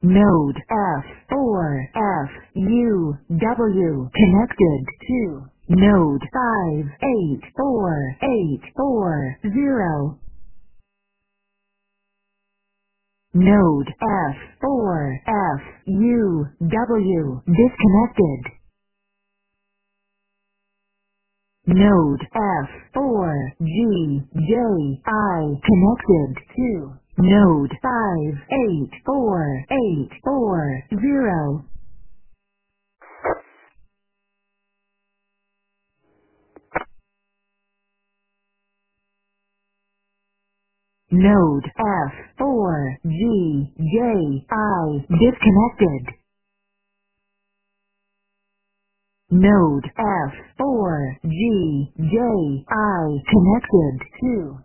Node F4FUW connected to Node 584840. Node F4FUW disconnected. Node F4GJI connected to Node 584840. Node F4GJI disconnected. Node F4GJI connected to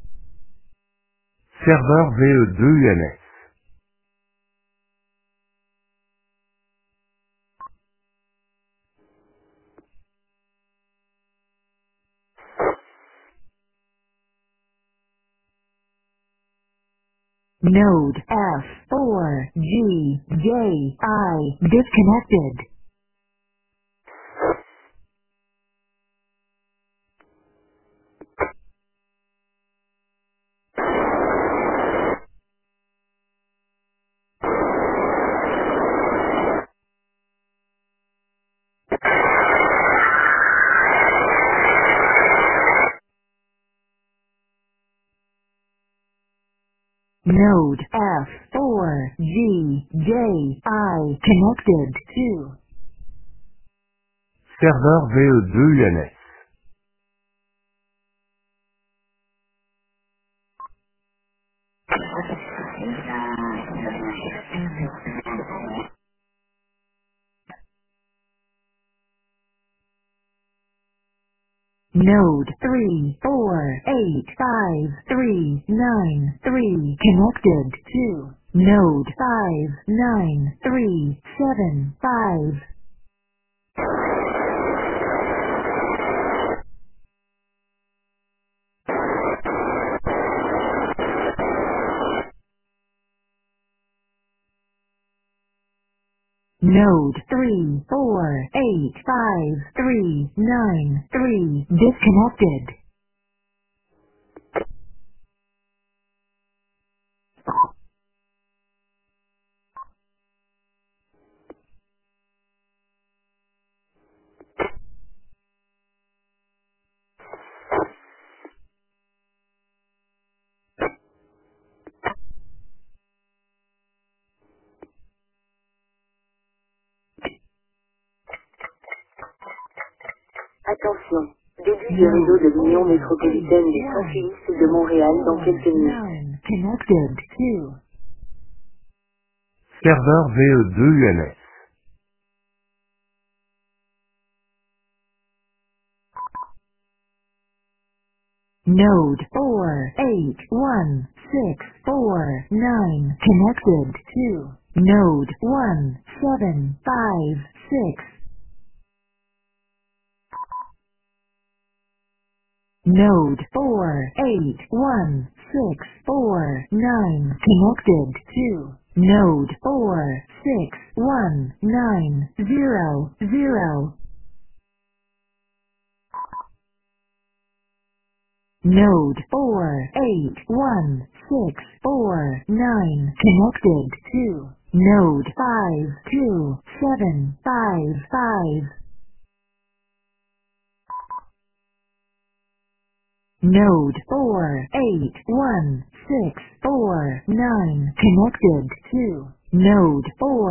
Serveur VE2UNS. Node F4GJI disconnected. Node F4GJI connected to Serveur VE2UNS. Node 3485393 connected to Node 59375. Node 3485393 disconnected. Attention, début du réseau de l'Union métropolitaine des tranquillistes de Montréal dans quelques minutes. Connected to Serveur VE2UNS. Node 481649 connected to Node 1756. Node 4816449 connected to Node 461900. Node 4816449 connected to Node 52755. Node 4816449 connected to Node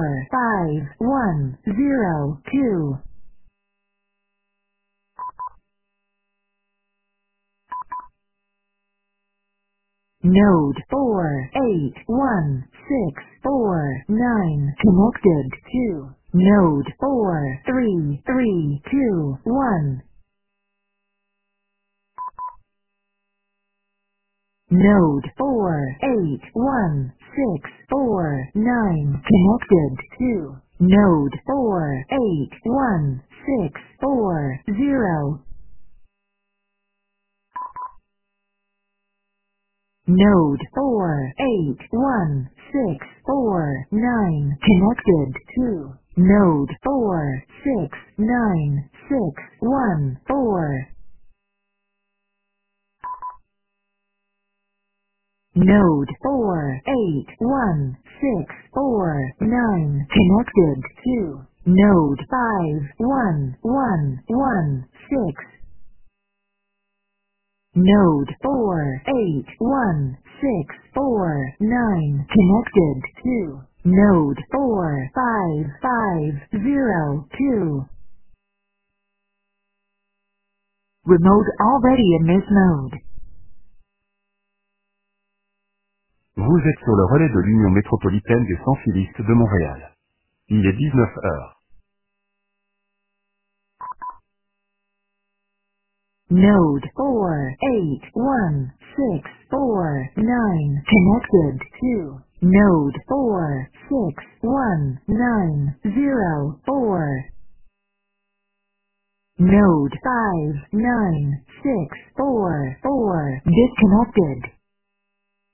45102. Node 4816449 connected to Node 43321. Node 4816449 connected to Node 48164. Node 481649 connected to Node 469614. Node 481649 connected to Node 51116. Node 481649 connected to Node 45502. Remote already in this node. Vous êtes sur le relais de l'Union métropolitaine des sans-filistes de Montréal. Il est 19 heures. Node 481649 connected to Node 461904. Node 59644 disconnected.